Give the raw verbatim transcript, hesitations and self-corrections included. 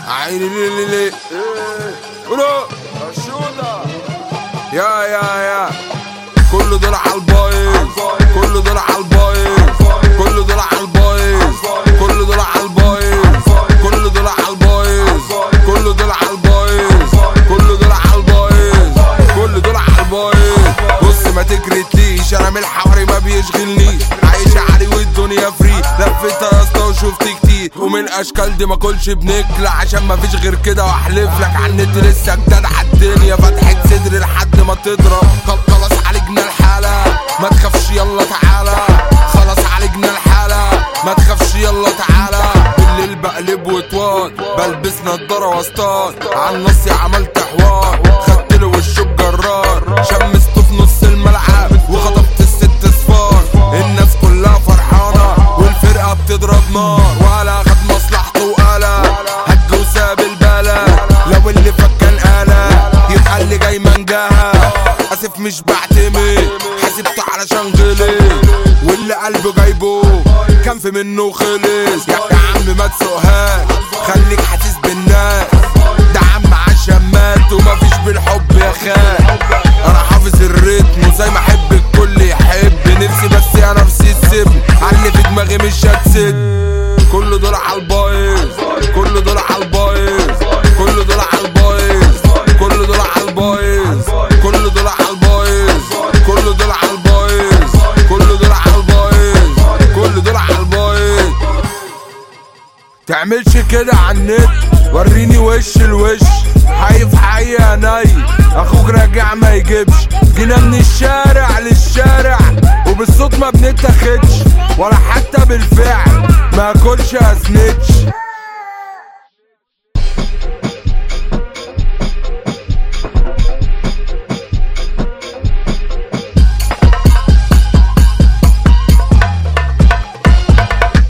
عيني لي لي لي قولوا رشودة يا يا يا كل دول عالبايظ، كل دول عالبايظ، كل دول عالبايظ، كل دول عالبايظ، كل دول عالبايظ، كل دول عالبايظ، كل دول عالبايظ، كل دول عالبايظ. بص ما تكرتليش، انا من الحواري ما بيشغلنيش، عايش عالي والدنيا فري، لفيت يا اسطى وشفت كتير، ومن الاشكال دي ما كلش بنكلة عشان ما فيش غير كده، واحلف لك على النت لسه جداد عالدنيا، فتحت صدري لحد ما تضرب. خلاص عالجنا الحالة ما تخافش يلا تعالى، خلاص عالجنا الحالة ما تخافش يلا تعالى. بالليل بقلب وطوال، بلبس نضارة واصطاد، عالنصي عملت حوار، خدتله وشه بجرار، شمسته في نص الملعب وخطفت الست صفار. الناس كلها فرحانة والفرقة بتضرب نار، ولا خد مصلحته وقالة هج وساب البلا، لو اللي فكان قالة يبقى اللي جاي منجاها. اسف مش بعتمد، حسبته علشان غلي، واللي قلبه جايبه كان في منه وخلص. يا عم ما تسوقهاش، خليك حاسس بالناس، ده عم عشان مات ومفيش بالحب يا خال. انا حافظ الريتم وزي ما احب الكل يحب، نفسي بس انا نفسي تسيبني، عاللي في دماغي مش هتسد. كل دول عالبايظ، كل دول عالبايظ، كل دول عالبايظ، كل دول عالبايظ، كل دول عالبايظ، كل دول عالبايظ، كل دول عالبايظ، كل دول عالبايظ. تعملش كده عالنت، وريني وش الوش، حي في حي يا ني، اخوك راجع ما يجيبش. جينا من الشارع للشارع وبالصوت ما بنتاخدش، ولا حتى بالفعل ما اكلش اسنتش.